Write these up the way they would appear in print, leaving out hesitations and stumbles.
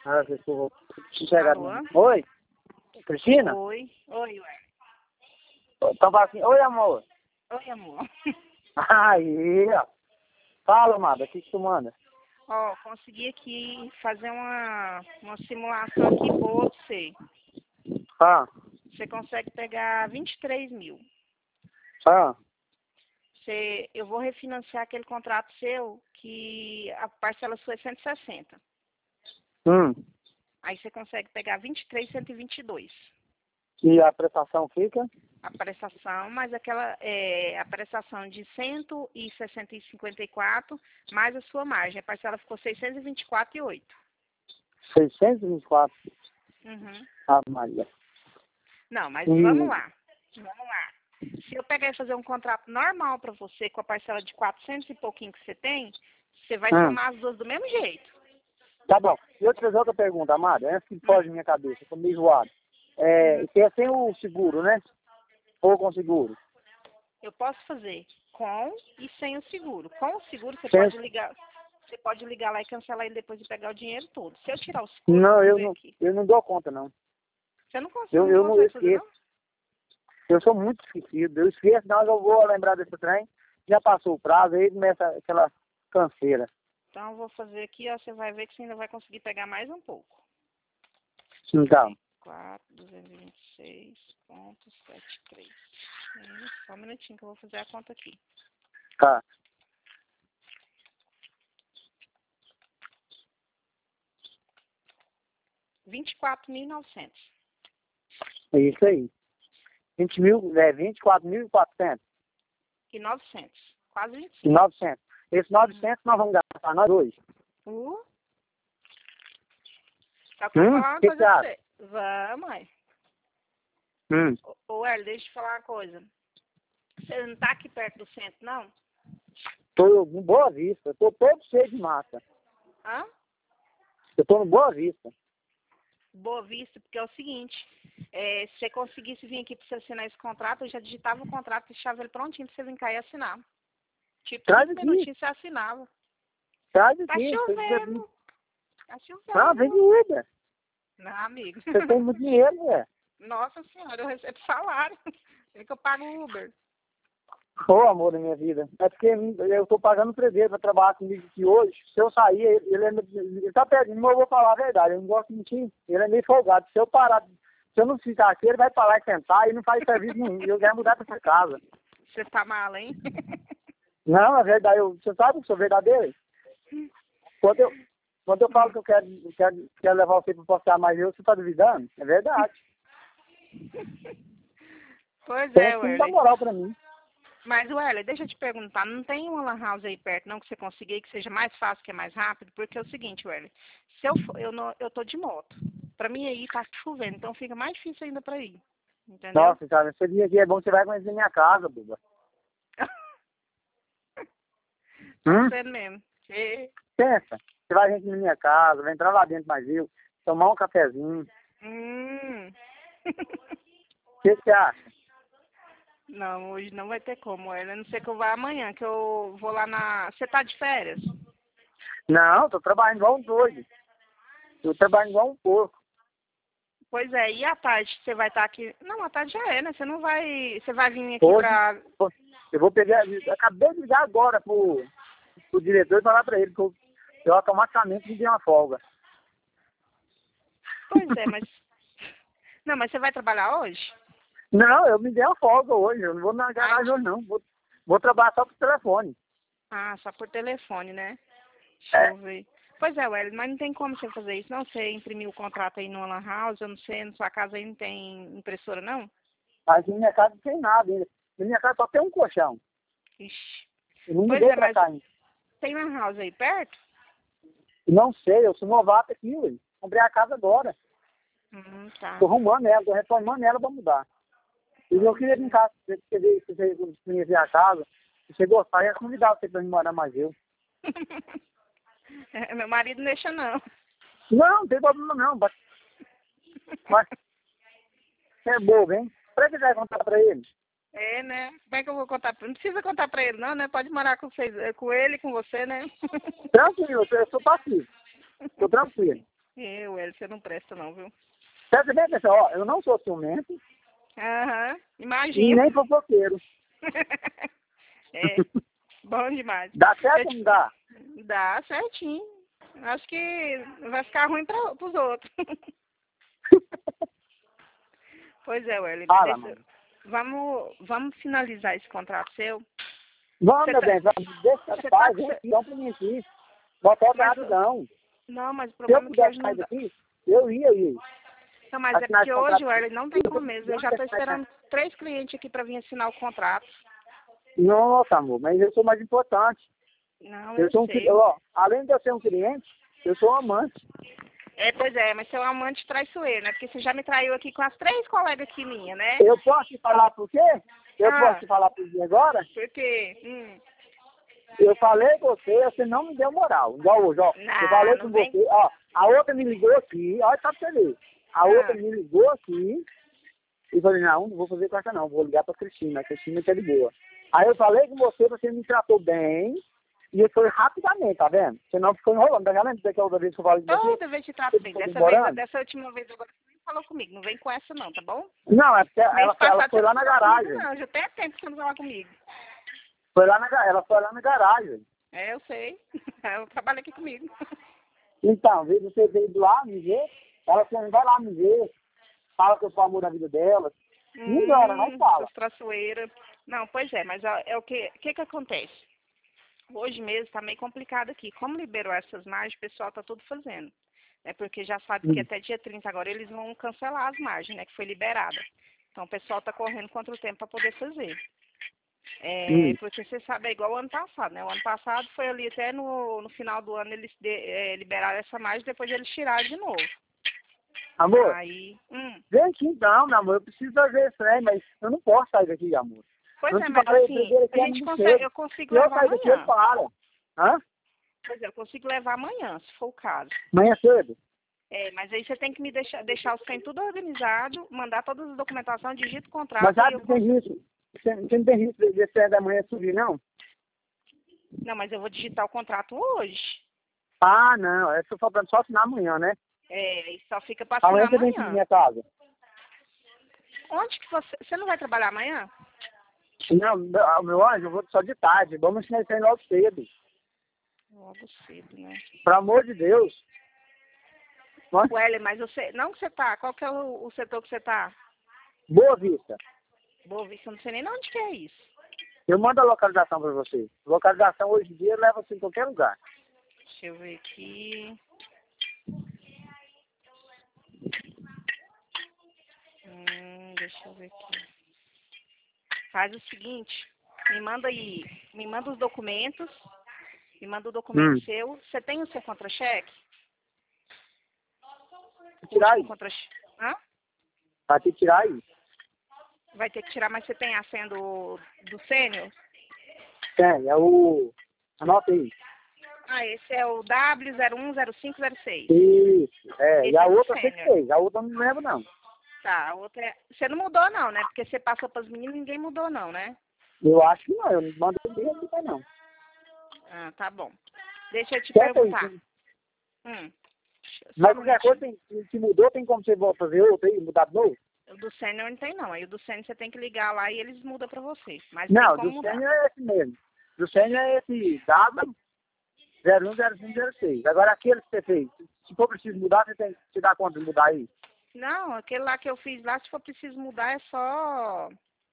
Ah, eu vou chegar. Alô? Oi, Cristina? Oi, ué. Então fala assim, oi amor. Oi, amor. Aí, ó. Fala, amada, o que tu manda? Ó, consegui aqui fazer uma simulação aqui boa pra você. Ah, Você consegue pegar 23 mil. ah, Eu vou refinanciar aquele contrato seu que a parcela sua é 160. hum. Aí você consegue pegar 23.122. E a prestação fica? A prestação, mais a prestação de 160,54 mais a sua margem. A parcela ficou 624,08. 624. Uhum. Ah, Maria. Não, mas E... vamos lá. Vamos lá. Se eu pegar e fazer um contrato normal para você com a parcela de 400 e pouquinho que você tem, você vai somar as duas do mesmo jeito. Tá bom. E eu te fazer outra pergunta, amada, antes que foge minha cabeça, tô meio zoado. Isso é sem o seguro, né? Ou com seguro? Eu posso fazer com e sem o seguro. Com o seguro você Sem... pode ligar. Você pode ligar lá e cancelar ele depois e pegar o dinheiro todo. Se eu tirar o seguro, Não, vamos ver aqui. eu não dou conta, não. Você não consegue, Eu não fazer, esqueço. não? Eu sou muito esquecido. Eu esqueço, não, eu vou lembrar desse trem. Já passou o prazo, aí começa aquela canseira. Então eu vou fazer aqui, ó, você vai ver que você ainda vai conseguir pegar mais um pouco. Então, 4.226,73. Só um minutinho que eu vou fazer a conta aqui. tá. 24.900. É isso aí. 24.400. E 900. Quase E 25. 900. Esses 900 nós vamos gastar nós dois. Só que eu vou falar uma Que coisa pra acha? você. Vamos, mãe. Hum. Ô, Hélio, deixa eu te falar uma coisa. Você não tá aqui perto do centro, não? Tô em Boa Vista. Tô todo cheio de massa. Hã? Eu tô no Boa Vista. Boa Vista, porque é o seguinte, se você conseguisse vir aqui pra você assinar esse contrato, eu já digitava o contrato e deixava ele prontinho pra você vir cá e assinar. Tipo, Traz 5 aqui. minutinhos você assinava. Traz Tá aqui. chovendo. Tá Não, vem de chovendo. Uber. Não, amigo. Você tem muito dinheiro, velho. Nossa senhora, eu recebo salário. É que eu pago o Uber. Ô, amor da minha vida. É porque eu tô pagando presente pra trabalhar comigo aqui hoje. Se eu sair, ele tá pedindo, mas eu vou falar a verdade. Eu não gosto de mentir. Ele é meio folgado. Se eu não ficar aqui, ele vai parar e sentar e não faz serviço nenhum. E eu quero mudar pra essa casa. Você tá mal, hein? Não, é verdade. Você sabe que eu sou verdadeiro? Quando eu falo que eu quero levar você pra passear mais você tá duvidando? É verdade. Pois Tem é, que dar Werley. moral pra mim. Mas, Werley, deixa eu te perguntar, não tem uma lan house aí perto, não, que você consiga ir, que seja mais fácil, que é mais rápido? Porque é o seguinte, Werley, se eu for, eu tô de moto. Pra mim aí tá chovendo, então fica mais difícil ainda pra ir. Entendeu? Nossa, cara, você vir aqui é bom, você vai conhecer minha casa, boba. Tá sendo mesmo. Pensa, você vai vir aqui na minha casa, vai entrar lá dentro mais eu, tomar um cafezinho. O que você acha? Não, hoje não vai ter como, Werley. A não ser que eu vá amanhã, que eu vou lá na... Você tá de férias? Não, tô trabalhando igual um doido. Tô trabalhando igual um porco. Pois é, e à tarde você vai estar aqui? Não, à tarde já é, né? Você não vai... Você vai vir aqui Hoje, pra... eu vou pegar, eu acabei de ligar agora pro diretor e falar pra ele que eu automaticamente me dei uma folga. Pois é, mas... Não, mas você vai trabalhar hoje? Não, eu me dei uma folga hoje, eu não vou na garagem hoje não, vou trabalhar só por telefone. Ah, só por telefone, né? Deixa eu ver. Pois é, Welly, mas não tem como você fazer isso, não? Você imprimir o contrato aí no lan house, eu não sei, na sua casa aí não tem impressora, não? Aqui na minha casa não tem nada ainda. Na minha casa só tem um colchão. Ixi. Eu não Pois mudei é, pra mas cá ainda. tem lan house aí perto? Não sei, eu sou novato aqui, ué. Comprei a casa agora. Tá. Tô arrumando ela, tô reformando ela pra mudar. E eu queria brincar, se você conhecer a casa, se você gostar, eu ia convidar você pra me morar mais eu. Meu marido não deixa, não. Não, não tem problema não. Mas você é bobo, hein? Pra que você vai contar pra ele? É, né? Como é que eu vou contar? Não precisa contar pra ele, não, né? Pode morar com vocês, com ele e com você, né? Tranquilo, eu sou passivo. Tô tranquilo. Você não presta não, viu? Presta bem atenção, ó, eu não sou ciumento Aham, e imagina. nem fofoqueiro. É, bom demais. Dá certo ou não dá? Dá certinho. Acho que vai ficar ruim pros outros. Pois é, Welly. Fala, mano. Vamos finalizar esse contrato seu. Vamos, Você meu tá- bem, deixa você as tá paz, com... hein? Dá pra mim aqui. Botar Mas, rapidão. não, mas o Se eu problema é que pudesse hoje sair não dá. daqui, eu ia ir. Não, mas é Assinar porque esse hoje, contrato. Welly, não tem como mesmo. Eu já tô esperando 3 clientes aqui pra vir assinar o contrato. Nossa, amor, mas eu sou mais importante. Não, Eu eu sou sei. ó, além de eu ser um cliente, eu sou um amante. Pois é, mas você é um amante traiçoeiro, né? Porque você já me traiu aqui com as 3 colegas aqui minha, né? Eu posso te falar por quê? Eu Ah, posso te falar por quê agora? porque... Eu falei com você não me deu moral. Igual hoje, ó. Eu falei Não com vem... você, ó. A outra me ligou aqui, olha só pra você ver. A outra me ligou aqui e falei, não vou fazer com essa não, vou ligar pra Cristina. A Cristina tá de boa. Aí eu falei com você me tratou bem. E foi rapidamente, tá vendo? Você não ficou enrolando, tá vendo? Daquela outra vez que eu falei com você. Toda vez te trato bem. Dessa última vez agora você nem falou comigo. Não vem com essa não, tá bom? Não, é porque Mês ela passado foi você lá não na falou comigo, garagem. não. Já tem tempo que você não fala comigo. Ela foi lá na garagem. Eu sei. Ela trabalha aqui comigo. Então, você veio lá me ver, ela falou, vai lá me ver, fala que eu sou o amor da vida dela. Me engana, não fala. Suas traiçoeiras. Não, pois é, mas é o que acontece? Hoje mesmo tá meio complicado aqui. Como liberou essas margens, o pessoal tá tudo fazendo. É porque já sabe que até dia 30 agora eles vão cancelar as margens, né? Que foi liberada. Então o pessoal tá correndo contra o tempo para poder fazer. Porque você sabe, é igual o ano passado, né? O ano passado foi ali até no final do ano eles liberaram essa margem, depois eles tiraram de novo. Amor, aí, vem aqui então, meu amor, eu preciso fazer isso, né? Mas eu não posso sair daqui, amor. Pois Eu é, te mas falei, assim, aqui a é gente muito consegue, cedo. eu consigo Se eu levar sair daqui, ele amanhã. para. Hã? Pois é, eu consigo levar amanhã, se for o caso. Amanhã cedo? Mas aí você tem que me deixar os trem tudo organizado, mandar todas as documentações, digita o contrato. Mas E sabe eu que tem risco? Você não tem risco de 7 da manhã subir, não? Não, mas eu vou digitar o contrato hoje. Ah, não. É só faltando só assinar amanhã, né? E só fica para assinar Amanhã você vem aqui na amanhã. minha casa. Onde que você não vai trabalhar amanhã? Não, meu anjo, eu vou só de tarde. Vamos ensinar isso aí logo cedo. Logo cedo, né? Pelo amor de Deus. Welly, mas você... Não que você tá. Qual que é o setor que você tá? Boa Vista. Boa Vista, eu não sei nem onde que é isso. Eu mando a localização para você. Localização hoje em dia leva você em qualquer lugar. Deixa eu ver aqui. Deixa eu ver aqui. Faz o seguinte, me manda os documentos, me manda o documento seu. Você tem o seu contra-cheque? Tirar aí. Hã? Vai ter que tirar aí. Vai ter que tirar, mas você tem a senha do sênior? Tem, é o... Anota aí. Esse é o W010506. Isso, Esse e a é do outra você que sênior. fez. A outra eu não lembro, não. Tá, a outra é... Você não mudou não, né? Porque você passou para as meninas e ninguém mudou não, né? Eu acho que não. Eu não mandei ninguém aqui, não. Tá bom. Deixa eu te Certo perguntar. aí, mas qualquer coisa que mudou, tem como você fazer outra aí, mudar de novo? O do sênior não tem não. Aí o do sênior você tem que ligar lá e eles mudam pra você. Mas Não, tem como do mudar. sênior é esse mesmo. Do sênior é esse W010506. Agora aquele que você fez, se for preciso mudar, você tem que se dar conta de mudar aí. Não, aquele lá que eu fiz lá, se for preciso mudar, é só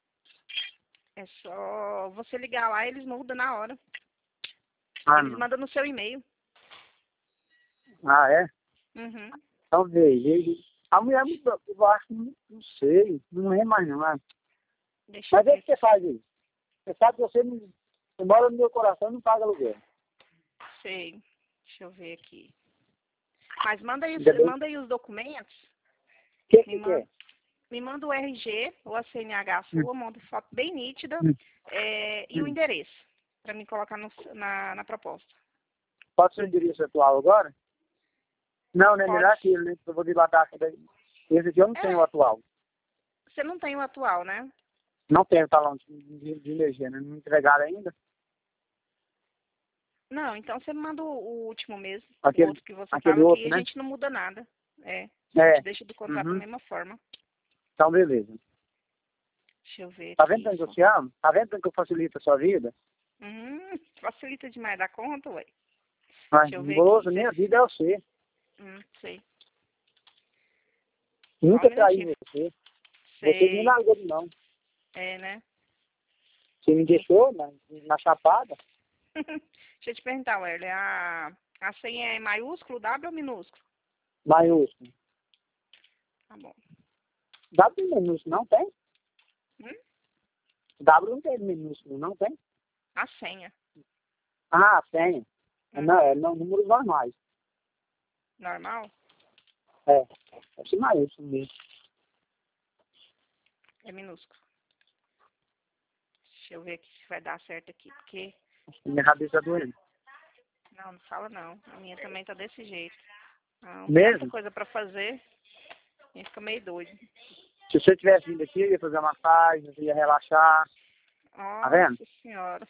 você ligar lá e eles mudam na hora. Eles mandam no seu e-mail. Ah, é? Uhum. Então veja. A mulher mudou, eu acho que não sei, não é mais não. Mas Deixa o que você faz aí? Você sabe que você mora no meu coração e não paga aluguel. Sei. Deixa eu ver aqui. Mas manda aí os documentos. O que é? Me manda o RG ou a CNH sua, manda foto bem nítida e o endereço, para mim colocar na proposta. Pode ser o endereço atual agora? Não, né? Melhor aquele, né? Eu vou dilatar esse aqui eu não tenho o atual. Você não tem o atual, né? Não tenho talão de energia, né? Não me entregaram ainda. Não, então você me manda o último mês, Aquele- o outro que você aquele tava outro, aqui, né? a gente não muda nada. É, a É. gente deixa do contrato da Uhum. mesma forma. Então, beleza. Deixa eu ver Tá aqui. vendo tanto que eu te amo? Tá vendo tanto que eu facilito a sua vida? Facilita demais da conta, ué. Mas, Deixa eu ver goloso, aqui. minha vida é você. Sei. Nunca Só um traí minutinho. você. Você me Sei. largou de mão. É, né? Você me deixou na chapada. Deixa eu te perguntar, Werley, a senha é maiúsculo, W ou minúsculo? Maiúsculo. Tá bom. W minúsculo não tem? Hum? W não tem minúsculo, não tem? A senha. Ah, tem. Não, é números normais. Normal? É. Deve ser maiúsculo mesmo. É minúsculo. Deixa eu ver aqui se vai dar certo aqui, porque... Minha cabeça tá doendo. Não fala não. A minha também tá desse jeito. Não, Mesmo? tanta coisa pra fazer, a gente fica meio doido. Se você tivesse vindo aqui, eu ia fazer uma massagem, eu ia relaxar. Tá vendo? Nossa senhora.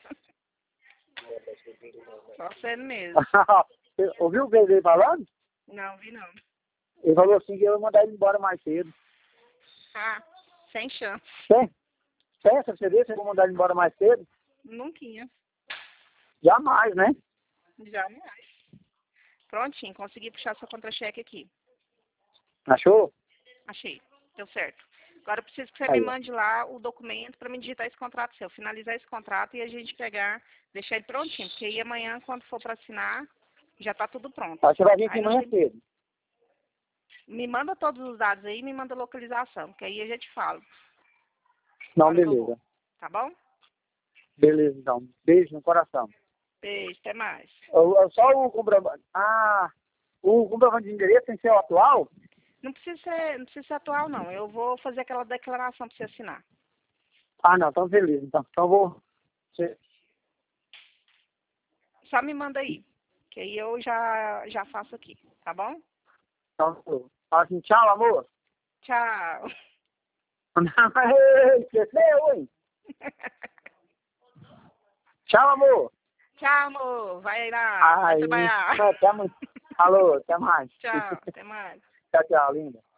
Só sendo mesmo. Você ouviu o bebê falando? Não, vi não. Ele falou assim que eu ia mandar ele embora mais cedo. Ah, sem chance. Pensa, você vê se eu vou mandar ele embora mais cedo? Nunca. Jamais, né? Jamais. Prontinho, consegui puxar seu contra-cheque aqui. Achou? Achei. Deu certo. Agora eu preciso que você Aí, me ó. mande lá o documento para me digitar esse contrato seu, finalizar esse contrato e a gente pegar, deixar ele prontinho, porque aí amanhã, quando for para assinar, já tá tudo pronto. Aí você vai vir aqui Aí não amanhã tem... cedo. Me manda todos os dados aí e me manda a localização, que aí eu já te falo. Não, Hora que eu beleza. vou. Tá bom? Beleza, então. Beijo no coração. Beijo, até mais. Só o comprovante. Ah, o comprovante de endereço tem que ser o atual? Não precisa ser atual, não. Eu vou fazer aquela declaração para você assinar. Ah, não, então beleza. Então eu vou. Só me manda aí, que aí eu já faço aqui, tá bom? Então, fala assim, tchau, amor. Tchau. Esqueceu, hein? Tchau, amor. Tchau, amor. Vai lá. Vai Ai, trabalhar. até mais. Alô, até mais. Tchau. Até mais. Tchau, tchau, linda.